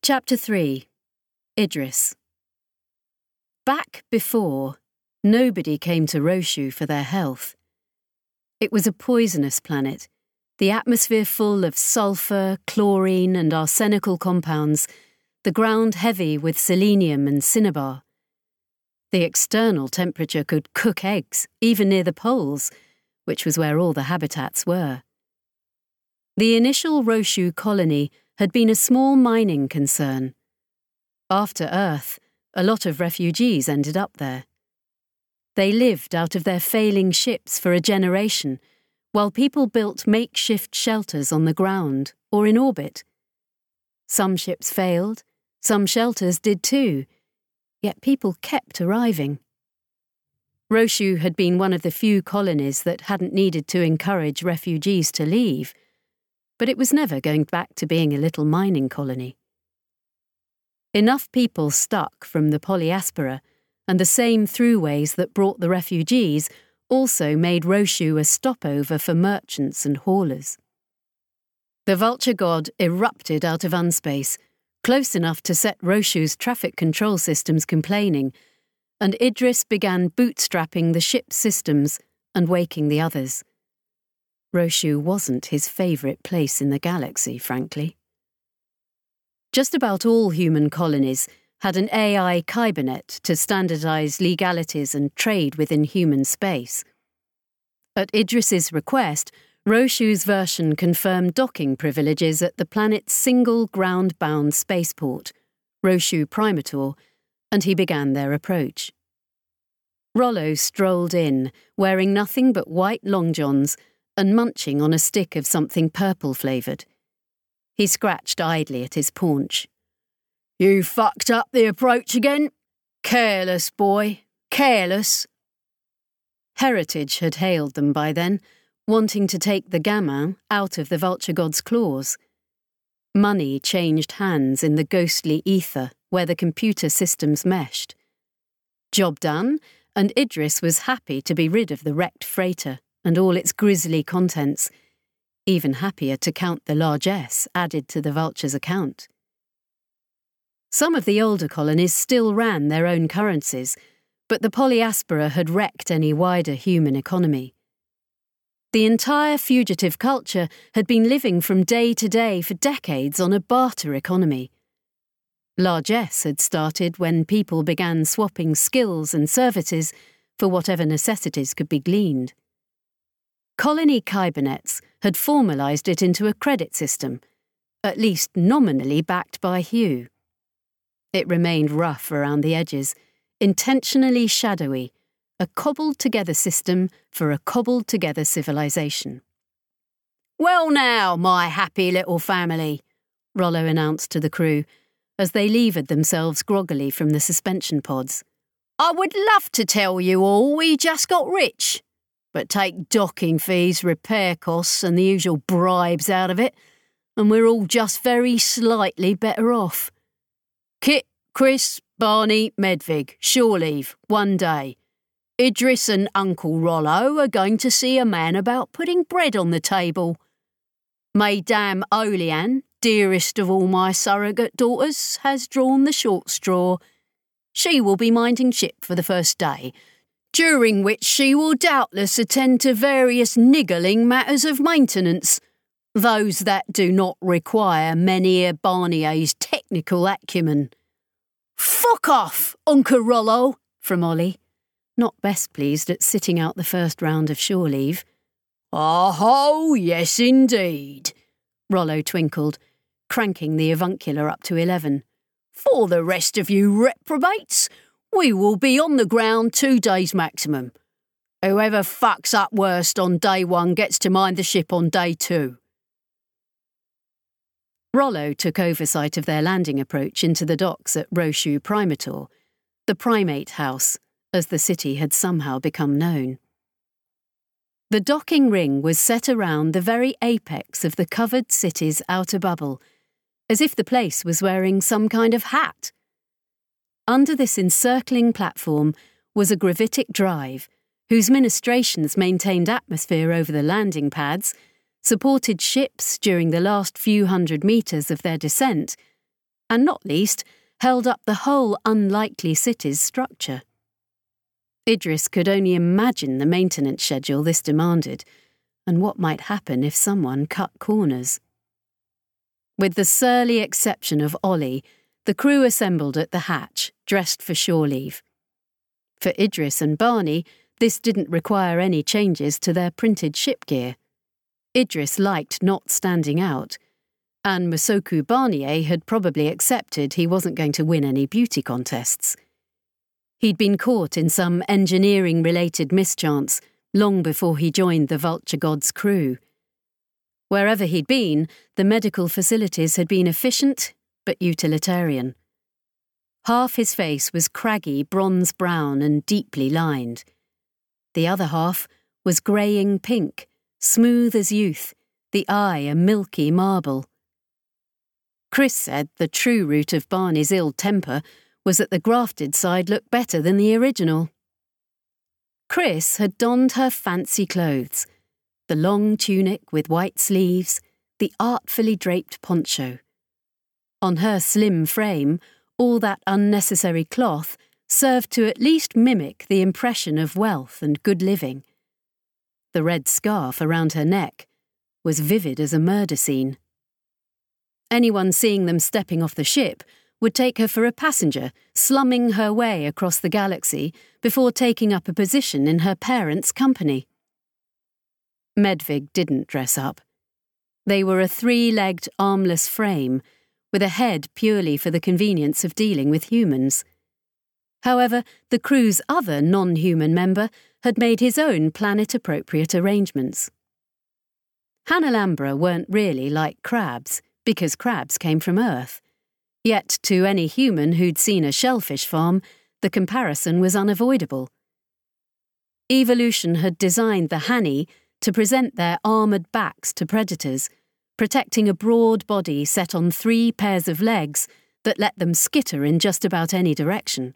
Chapter 3. Idris. Back before, nobody came to Roshu for their health. It was a poisonous planet, the atmosphere full of sulphur, chlorine and arsenical compounds, the ground heavy with selenium and cinnabar. The external temperature could cook eggs, even near the poles, which was where all the habitats were. The initial Roshu colony had been a small mining concern. After Earth, a lot of refugees ended up there. They lived out of their failing ships for a generation, while people built makeshift shelters on the ground or in orbit. Some ships failed, some shelters did too, yet people kept arriving. Roshu had been one of the few colonies that hadn't needed to encourage refugees to leave, but it was never going back to being a little mining colony. Enough people stuck from the Polyaspora, and the same throughways that brought the refugees also made Roshu a stopover for merchants and haulers. The vulture god erupted out of unspace, close enough to set Roshu's traffic control systems complaining, and Idris began bootstrapping the ship's systems and waking the others. Roshu wasn't his favourite place in the galaxy, frankly. Just about all human colonies had an AI kybernet to standardise legalities and trade within human space. At Idris's request, Roshu's version confirmed docking privileges at the planet's single ground-bound spaceport, Roshu Primator, and he began their approach. Rollo strolled in, wearing nothing but white long johns and munching on a stick of something purple-flavoured. He scratched idly at his paunch. "You fucked up the approach again? Careless, boy, careless." Heritage had hailed them by then, wanting to take the gamin out of the vulture god's claws. Money changed hands in the ghostly ether where the computer systems meshed. Job done, and Idris was happy to be rid of the wrecked freighter and all its grisly contents, even happier to count the largesse added to the vulture's account. Some of the older colonies still ran their own currencies, but the Polyaspora had wrecked any wider human economy. The entire fugitive culture had been living from day to day for decades on a barter economy. Largesse had started when people began swapping skills and services for whatever necessities could be gleaned. Colony kybernets had formalised it into a credit system, at least nominally backed by Hugh. It remained rough around the edges, intentionally shadowy, a cobbled-together system for a cobbled-together civilization. "Well now, my happy little family," Rollo announced to the crew, as they levered themselves groggily from the suspension pods. "I would love to tell you all we just got rich, but take docking fees, repair costs and the usual bribes out of it, and we're all just very slightly better off. Kit, Chris, Barney, Medvig, shore leave, one day. Idris and Uncle Rollo are going to see a man about putting bread on the table. Madame Olean, dearest of all my surrogate daughters, has drawn the short straw. She will be minding ship for the first day, during which she will doubtless attend to various niggling matters of maintenance, those that do not require Menhir Barnier's technical acumen." "Fuck off, Uncle Rollo," from Ollie, not best pleased at sitting out the first round of shore leave. "Oh, yes indeed," Rollo twinkled, cranking the avuncular up to 11. "For the rest of you reprobates, we will be on the ground 2 days maximum. Whoever fucks up worst on day 1 gets to mind the ship on day 2. Rollo took oversight of their landing approach into the docks at Roshu Primator, the primate house, as the city had somehow become known. The docking ring was set around the very apex of the covered city's outer bubble, as if the place was wearing some kind of hat. Under this encircling platform was a gravitic drive, whose ministrations maintained atmosphere over the landing pads, supported ships during the last few hundred metres of their descent, and not least, held up the whole unlikely city's structure. Idris could only imagine the maintenance schedule this demanded, and what might happen if someone cut corners. With the surly exception of Ollie, the crew assembled at the hatch, dressed for shore leave. For Idris and Barney, this didn't require any changes to their printed ship gear. Idris liked not standing out, and Musoku Barnier had probably accepted he wasn't going to win any beauty contests. He'd been caught in some engineering-related mischance long before he joined the Vulture God's crew. Wherever he'd been, the medical facilities had been efficient but utilitarian. Half his face was craggy bronze-brown and deeply lined. The other half was greying pink, smooth as youth, the eye a milky marble. Chris said the true root of Barney's ill temper was that the grafted side looked better than the original. Chris had donned her fancy clothes, the long tunic with white sleeves, the artfully draped poncho. On her slim frame, all that unnecessary cloth served to at least mimic the impression of wealth and good living. The red scarf around her neck was vivid as a murder scene. Anyone seeing them stepping off the ship would take her for a passenger, slumming her way across the galaxy before taking up a position in her parents' company. Medvig didn't dress up. They were a three-legged, armless frame, with a head purely for the convenience of dealing with humans. However, the crew's other non-human member had made his own planet-appropriate arrangements. Hanalambra weren't really like crabs, because crabs came from Earth. Yet, to any human who'd seen a shellfish farm, the comparison was unavoidable. Evolution had designed the Hani to present their armoured backs to predators, protecting a broad body set on 3 pairs of legs that let them skitter in just about any direction.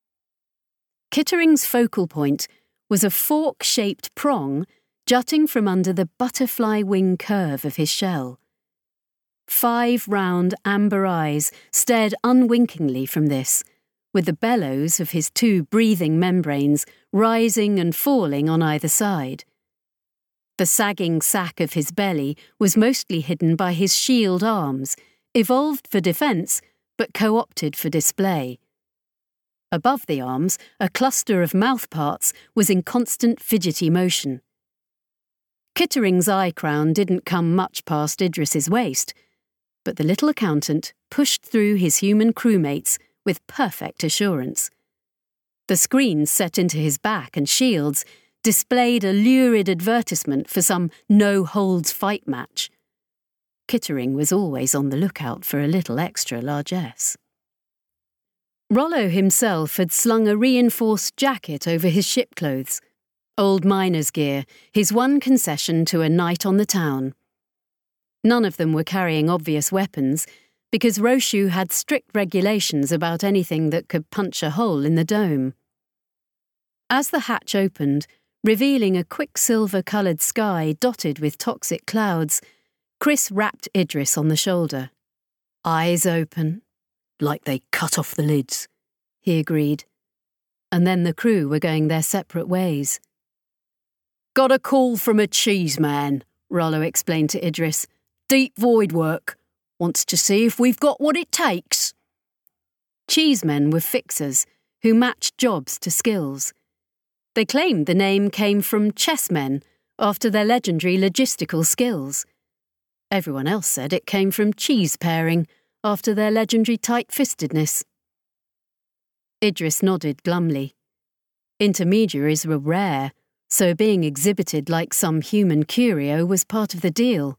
Kittering's focal point was a fork-shaped prong jutting from under the butterfly wing curve of his shell. 5 round amber eyes stared unwinkingly from this, with the bellows of his 2 breathing membranes rising and falling on either side. The sagging sack of his belly was mostly hidden by his shield arms, evolved for defence but co-opted for display. Above the arms, a cluster of mouthparts was in constant fidgety motion. Kittering's eye crown didn't come much past Idris's waist, but the little accountant pushed through his human crewmates with perfect assurance. The screens set into his back and shields displayed a lurid advertisement for some no-holds-fight match. Kittering was always on the lookout for a little extra largesse. Rollo himself had slung a reinforced jacket over his ship clothes, old miner's gear, his one concession to a night on the town. None of them were carrying obvious weapons, because Roshu had strict regulations about anything that could punch a hole in the dome. As the hatch opened, revealing a quicksilver-coloured sky dotted with toxic clouds, Chris rapped Idris on the shoulder. "Eyes open, like they cut off the lids," he agreed. And then the crew were going their separate ways. "Got a call from a cheese man," Rollo explained to Idris. "Deep void work. Wants to see if we've got what it takes." Cheesemen were fixers who matched jobs to skills. They claimed the name came from chessmen after their legendary logistical skills. Everyone else said it came from cheese pairing after their legendary tight-fistedness. Idris nodded glumly. Intermediaries were rare, so being exhibited like some human curio was part of the deal.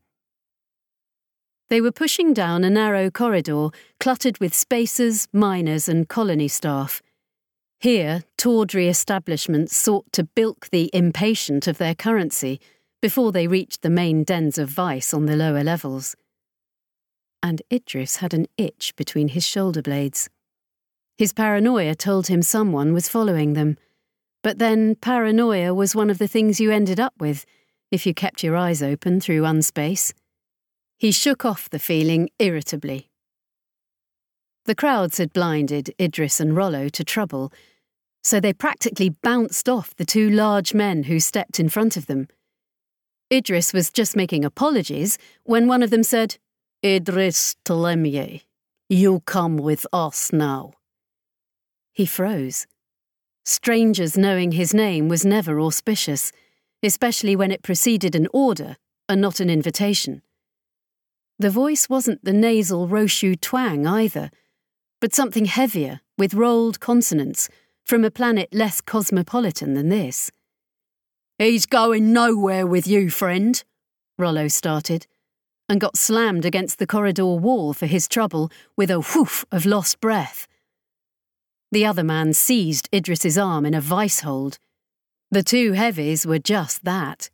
They were pushing down a narrow corridor cluttered with spacers, miners and colony staff. Here, tawdry establishments sought to bilk the impatient of their currency before they reached the main dens of vice on the lower levels. And Idris had an itch between his shoulder blades. His paranoia told him someone was following them, but then paranoia was one of the things you ended up with if you kept your eyes open through unspace. He shook off the feeling irritably. The crowds had blinded Idris and Rollo to trouble, so they practically bounced off the two large men who stepped in front of them. Idris was just making apologies when one of them said, "Idris Telemye, you come with us now." He froze. Strangers knowing his name was never auspicious, especially when it preceded an order and not an invitation. The voice wasn't the nasal Roshu twang either, but something heavier with rolled consonants from a planet less cosmopolitan than this. "He's going nowhere with you, friend," Rollo started, and got slammed against the corridor wall for his trouble with a whoof of lost breath. The other man seized Idris's arm in a vice hold. The two heavies were just that.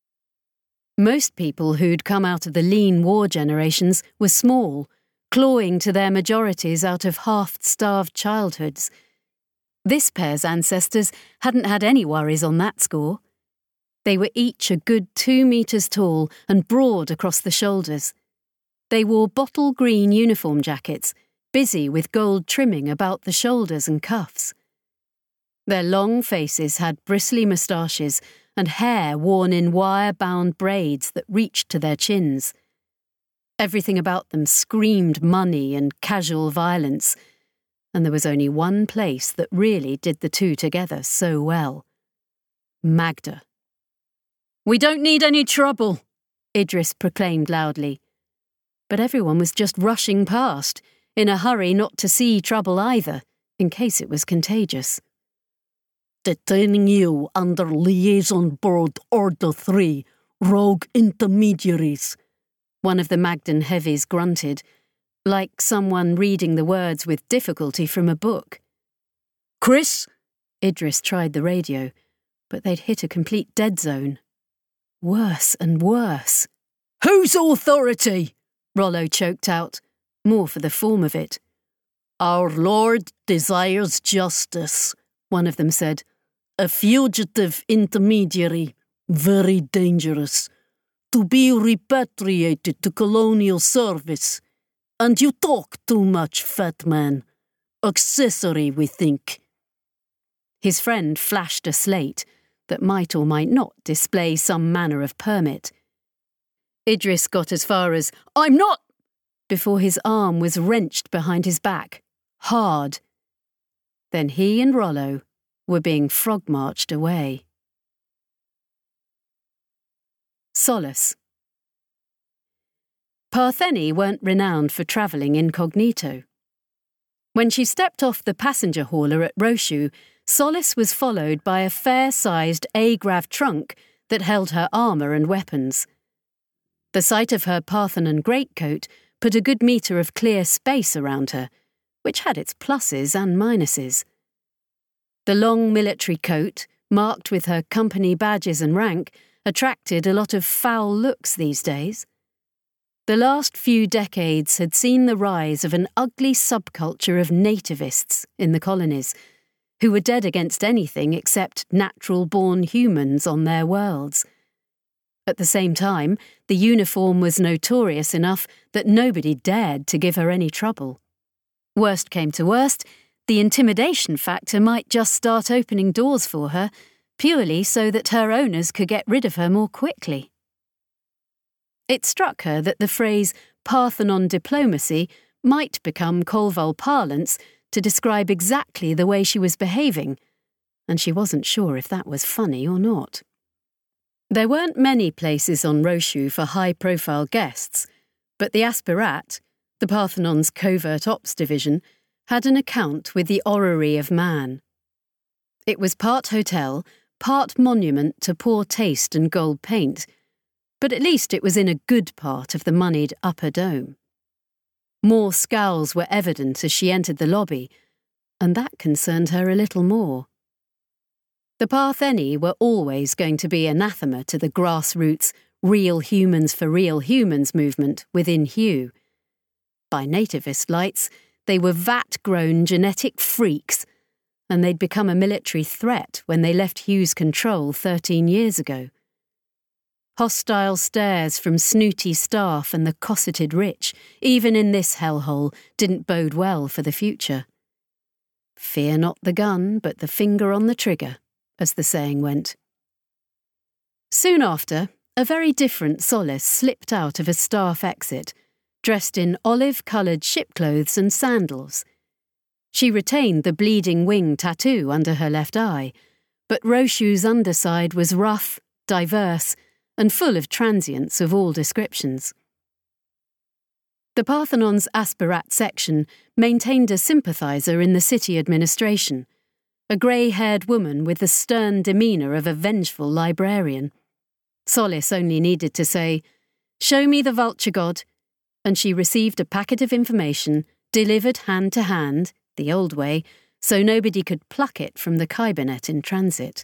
Most people who'd come out of the lean war generations were small, clawing to their majorities out of half-starved childhoods. This pair's ancestors hadn't had any worries on that score. They were each a good 2 meters tall and broad across the shoulders. They wore bottle green uniform jackets, busy with gold trimming about the shoulders and cuffs. Their long faces had bristly moustaches and hair worn in wire-bound braids that reached to their chins. Everything about them screamed money and casual violence, and there was only one place that really did the two together so well. Magda. "We don't need any trouble," Idris proclaimed loudly. But everyone was just rushing past, in a hurry not to see trouble either, in case it was contagious. "Detaining you under Liaison Board Order 3, Rogue Intermediaries," one of the Magdan heavies grunted, like someone reading the words with difficulty from a book. "Chris?" Idris tried the radio, but they'd hit a complete dead zone. Worse and worse. "Whose authority?" Rollo choked out, more for the form of it. "Our Lord desires justice," one of them said. "A fugitive intermediary, very dangerous, to be repatriated to colonial service. And you talk too much, fat man. Accessory, we think." His friend flashed a slate that might or might not display some manner of permit. Idris got as far as, "I'm not," before his arm was wrenched behind his back, hard. Then he and Rollo were being frog-marched away. Solace. Partheni weren't renowned for travelling incognito. When she stepped off the passenger hauler at Roshu, Solace was followed by a fair-sized Agrav trunk that held her armour and weapons. The sight of her Parthenon greatcoat put a good metre of clear space around her, which had its pluses and minuses. The long military coat, marked with her company badges and rank, attracted a lot of foul looks these days. The last few decades had seen the rise of an ugly subculture of nativists in the colonies, who were dead against anything except natural-born humans on their worlds. At the same time, the uniform was notorious enough that nobody dared to give her any trouble. Worst came to worst, the intimidation factor might just start opening doors for her, purely so that her owners could get rid of her more quickly. It struck her that the phrase Parthenon diplomacy might become Kolval parlance to describe exactly the way she was behaving, and she wasn't sure if that was funny or not. There weren't many places on Roshu for high-profile guests, but the Aspirat, the Parthenon's covert ops division, had an account with the orrery of man. It was part hotel, part monument to poor taste and gold paint, but at least it was in a good part of the moneyed upper dome. More scowls were evident as she entered the lobby, and that concerned her a little more. The Partheni were always going to be anathema to the grassroots real humans for real humans movement within Hugh. By nativist lights, they were vat-grown genetic freaks, and they'd become a military threat when they left Hugh's control 13 years ago. Hostile stares from snooty staff and the cosseted rich, even in this hellhole, didn't bode well for the future. Fear not the gun, but the finger on the trigger, as the saying went. Soon after, a very different Solace slipped out of a staff exit, dressed in olive-coloured shipclothes and sandals. She retained the bleeding wing tattoo under her left eye, but Roshu's underside was rough, diverse, and full of transients of all descriptions. The Parthenon's Aspirat section maintained a sympathiser in the city administration, a grey-haired woman with the stern demeanour of a vengeful librarian. Solace only needed to say, "Show me the vulture god," and she received a packet of information delivered hand to hand, the old way, so nobody could pluck it from the cabinet in transit.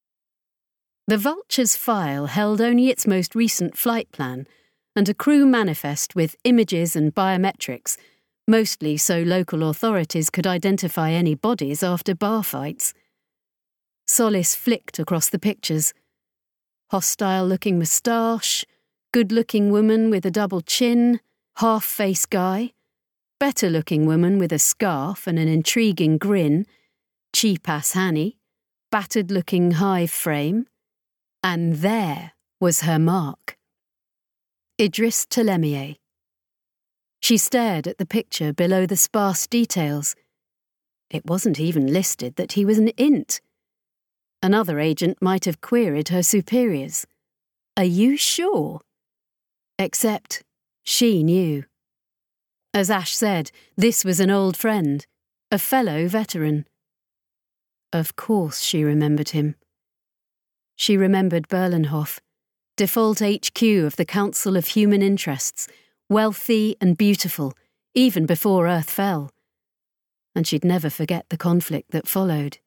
The vulture's file held only its most recent flight plan and a crew manifest with images and biometrics, mostly so local authorities could identify any bodies after bar fights. Solace flicked across the pictures. Hostile-looking moustache, good-looking woman with a double chin, half-face guy, better-looking woman with a scarf and an intriguing grin, cheap-ass Hanny, battered-looking hive frame, and there was her mark. Idris Telemier. She stared at the picture below the sparse details. It wasn't even listed that he was an int. Another agent might have queried her superiors. "Are you sure?" Except she knew. As Ash said, this was an old friend, a fellow veteran. Of course she remembered him. She remembered Berlenhof, default HQ of the Council of Human Interests, wealthy and beautiful, even before Earth fell. And she'd never forget the conflict that followed.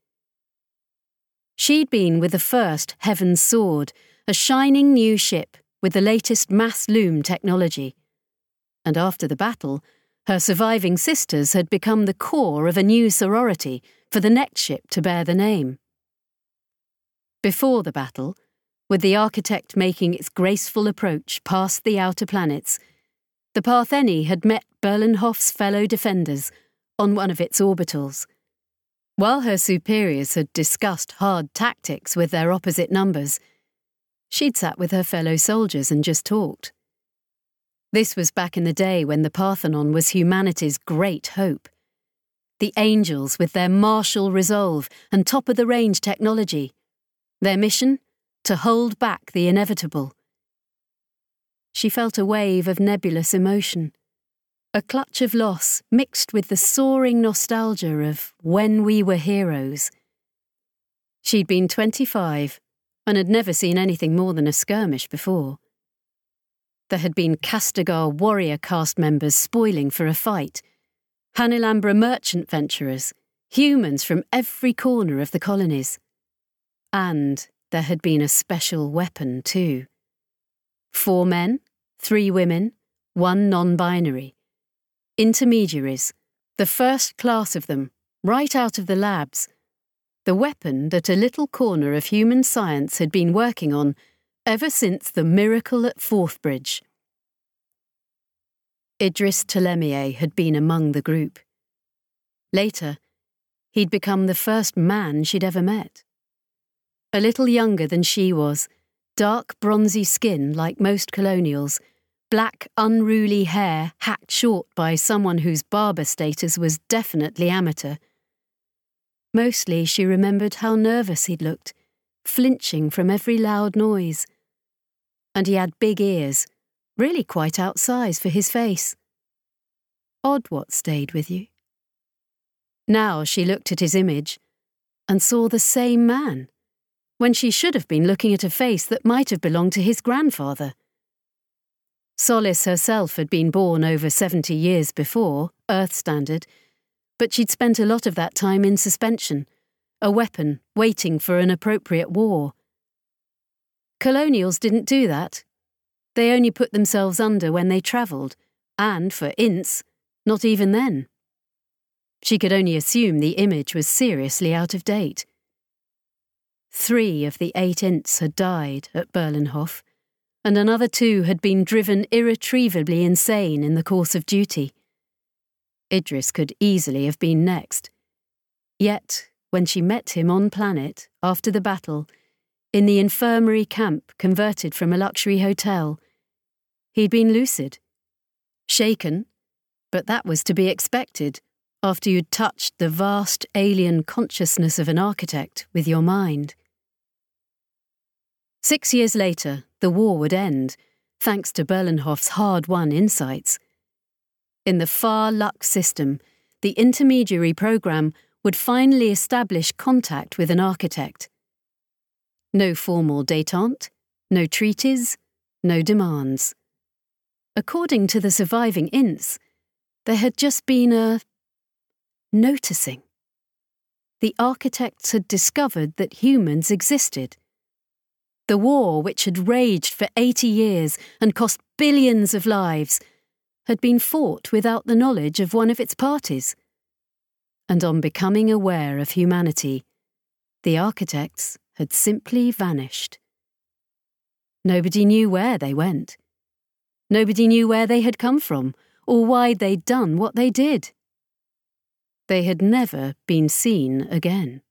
She'd been with the first Heaven's Sword, a shining new ship with the latest mass loom technology. And after the battle, her surviving sisters had become the core of a new sorority for the next ship to bear the name. Before the battle, with the architect making its graceful approach past the outer planets, the Partheni had met Berlenhof's fellow defenders on one of its orbitals. While her superiors had discussed hard tactics with their opposite numbers, she'd sat with her fellow soldiers and just talked. This was back in the day when the Parthenon was humanity's great hope. The Angels with their martial resolve and top-of-the-range technology. Their mission? To hold back the inevitable. She felt a wave of nebulous emotion, a clutch of loss mixed with the soaring nostalgia of when we were heroes. She'd been 25 and had never seen anything more than a skirmish before. There had been Castigar warrior caste members spoiling for a fight, Hanilambra merchant venturers, humans from every corner of the colonies. And there had been a special weapon too. 4 men, 3 women, 1 non-binary. Intermediaries, the first class of them, right out of the labs. The weapon that a little corner of human science had been working on ever since the miracle at Forthbridge. Idris Telemier had been among the group. Later, he'd become the first man she'd ever met. A little younger than she was, dark bronzy skin like most colonials, black unruly hair hacked short by someone whose barber status was definitely amateur. Mostly she remembered how nervous he'd looked, flinching from every loud noise. And he had big ears, really quite outsized for his face. Odd what stayed with you. Now she looked at his image and saw the same man, when she should have been looking at a face that might have belonged to his grandfather. Solace herself had been born over 70 years before, Earth standard, but she'd spent a lot of that time in suspension, a weapon waiting for an appropriate war. Colonials didn't do that. They only put themselves under when they travelled, and for ints, not even then. She could only assume the image was seriously out of date. 3 of the 8 ints had died at Berlenhof, and another 2 had been driven irretrievably insane in the course of duty. Idris could easily have been next. Yet, when she met him on planet after the battle, in the infirmary camp converted from a luxury hotel, he'd been lucid. Shaken, but that was to be expected after you'd touched the vast alien consciousness of an architect with your mind. 6 years later, the war would end, thanks to Berlenhoff's hard-won insights. In the Far Lux system, the intermediary program would finally establish contact with an architect. No formal détente, no treaties, no demands. According to the surviving ints, there had just been a noticing. The architects had discovered that humans existed. The war, which had raged for 80 years and cost billions of lives, had been fought without the knowledge of one of its parties. And on becoming aware of humanity, the architects had simply vanished. Nobody knew where they went. Nobody knew where they had come from, or why they'd done what they did. They had never been seen again.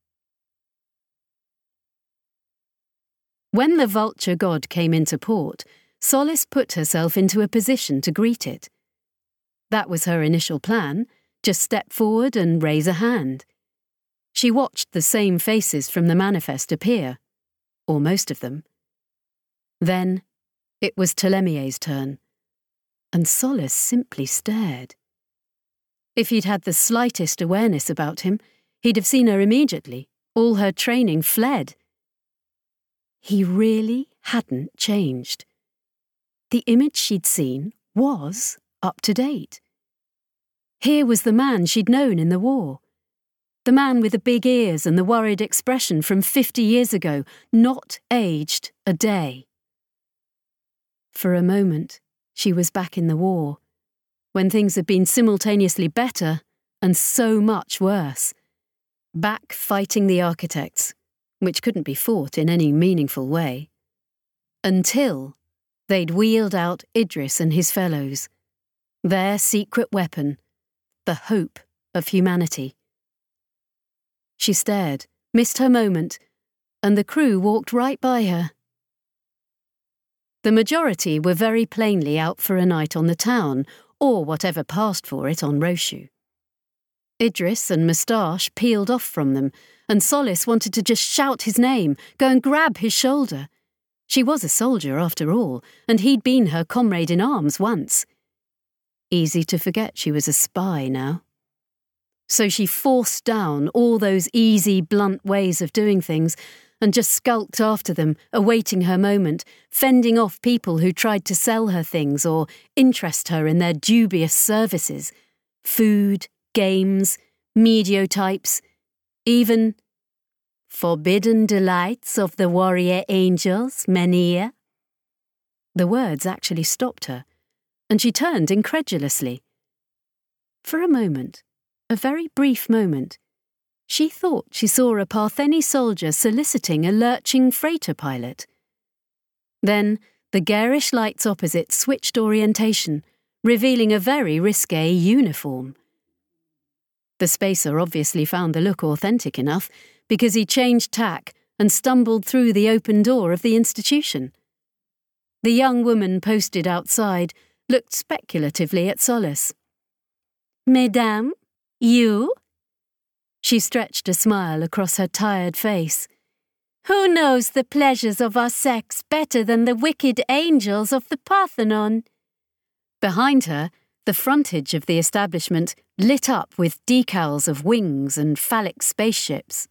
When the vulture god came into port, Solis put herself into a position to greet it. That was her initial plan, just step forward and raise a hand. She watched the same faces from the manifest appear, or most of them. Then it was Ptolemy's turn, and Solis simply stared. If he'd had the slightest awareness about him, he'd have seen her immediately. All her training fled. He really hadn't changed. The image she'd seen was up to date. Here was the man she'd known in the war. The man with the big ears and the worried expression from 50 years ago, not aged a day. For a moment, she was back in the war, when things had been simultaneously better and so much worse. Back fighting the architects, which couldn't be fought in any meaningful way. Until they'd wheeled out Idris and his fellows, their secret weapon, the hope of humanity. She stared, missed her moment, and the crew walked right by her. The majority were very plainly out for a night on the town, or whatever passed for it on Roshu. Idris and Moustache peeled off from them, and Solis wanted to just shout his name, go and grab his shoulder. She was a soldier, after all, and he'd been her comrade in arms once. Easy to forget she was a spy now. So she forced down all those easy, blunt ways of doing things and just skulked after them, awaiting her moment, fending off people who tried to sell her things or interest her in their dubious services. Food, games, mediotypes, even forbidden delights of the warrior angels, Menhir. The words actually stopped her, and she turned incredulously. For a moment, a very brief moment, she thought she saw a Partheni soldier soliciting a lurching freighter pilot. Then the garish lights opposite switched orientation, revealing a very risque uniform. The spacer obviously found the look authentic enough because he changed tack and stumbled through the open door of the institution. The young woman posted outside looked speculatively at Solis. "Mesdames, you?" She stretched a smile across her tired face. "Who knows the pleasures of our sex better than the wicked angels of the Parthenon?" Behind her, the frontage of the establishment lit up with decals of wings and phallic spaceships.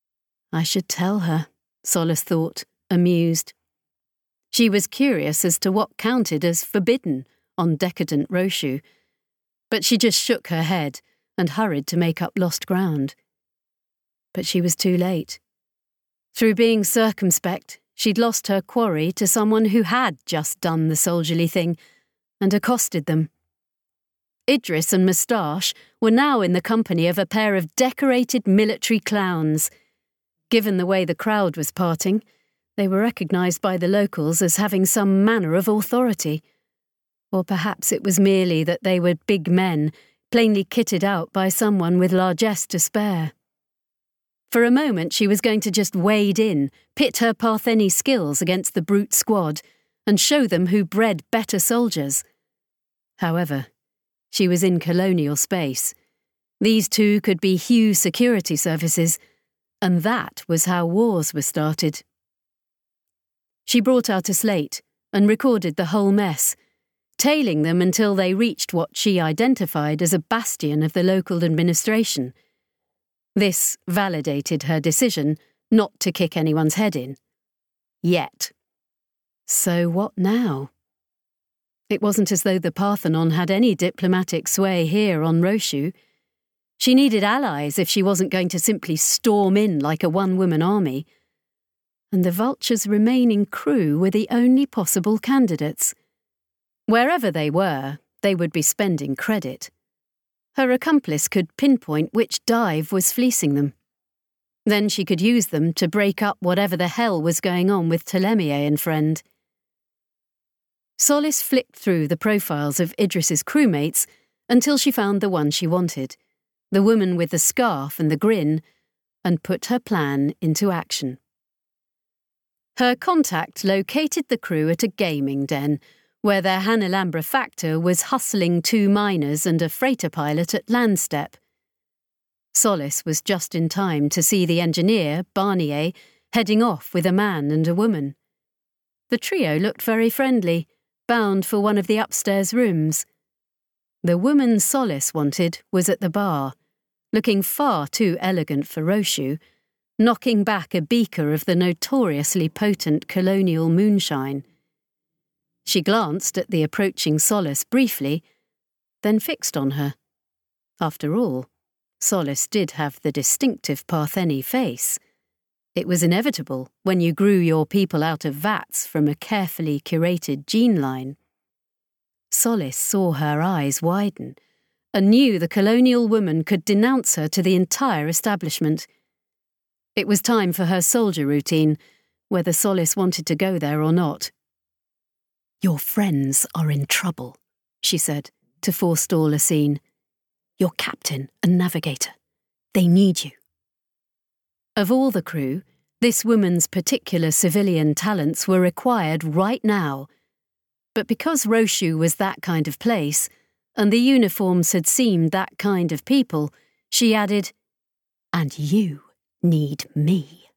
I should tell her, Solis thought, amused. She was curious as to what counted as forbidden on decadent Roshu, but she just shook her head and hurried to make up lost ground. But she was too late. Through being circumspect, she'd lost her quarry to someone who had just done the soldierly thing and accosted them. Idris and Moustache were now in the company of a pair of decorated military clowns. Given the way the crowd was parting, They were recognised by the locals as having some manner of authority. Or perhaps it was merely that they were big men, plainly kitted out by someone with largesse to spare. For a moment she was going to just wade in, pit her Partheni skills against the brute squad, and show them who bred better soldiers. However, she was in colonial space. These two could be Hugh security services, and that was how wars were started. She brought out a slate and recorded the whole mess, tailing them until they reached what she identified as a bastion of the local administration. This validated her decision not to kick anyone's head in. Yet. So what now? It wasn't as though the Parthenon had any diplomatic sway here on Roshu. She needed allies if she wasn't going to simply storm in like a one-woman army. And the Vulture's remaining crew were the only possible candidates. Wherever they were, they would be spending credit. Her accomplice could pinpoint which dive was fleecing them. Then she could use them to break up whatever the hell was going on with Ptolemy and friend. Solis flicked through the profiles of Idris's crewmates until she found the one she wanted, the woman with the scarf and the grin, and put her plan into action. Her contact located the crew at a gaming den, where their Hanalambra factor was hustling 2 miners and a freighter pilot at landstep. Solis was just in time to see the engineer, Barnier, heading off with a man and a woman. The trio looked very friendly, bound for one of the upstairs rooms. The woman Solis wanted was at the bar, looking far too elegant for Roshu, knocking back a beaker of the notoriously potent colonial moonshine. She glanced at the approaching Solis briefly, then fixed on her. After all, Solis did have the distinctive Partheni face. It was inevitable when you grew your people out of vats from a carefully curated gene line. Solis saw her eyes widen and knew the colonial woman could denounce her to the entire establishment. It was time for her soldier routine, whether Solis wanted to go there or not. "Your friends are in trouble," she said, to forestall a scene. "Your captain and navigator. They need you." Of all the crew, this woman's particular civilian talents were required right now. But because Roshu was that kind of place, and the uniforms had seemed that kind of people, she added, "And you need me."